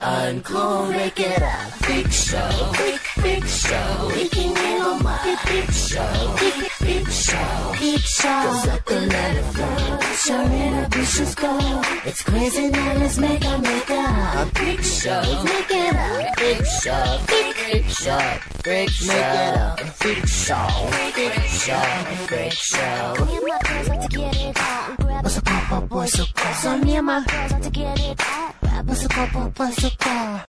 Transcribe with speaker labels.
Speaker 1: Uncool, make it a freak show. Freak show. We can get on my freak show. Freak show. Freak show. Cause let the let it flow. Show inhibitions go. It's crazy now, let's make a freak show. Make it a freak show. Freak show. Freak show. Make it a freak show. Freak show. Freak show.
Speaker 2: Me and my girls like to get it on.
Speaker 1: What's a pop-up, boy, so cool.
Speaker 2: So me and my girls like to get it on.
Speaker 1: What's a pop-up, boy, so cool.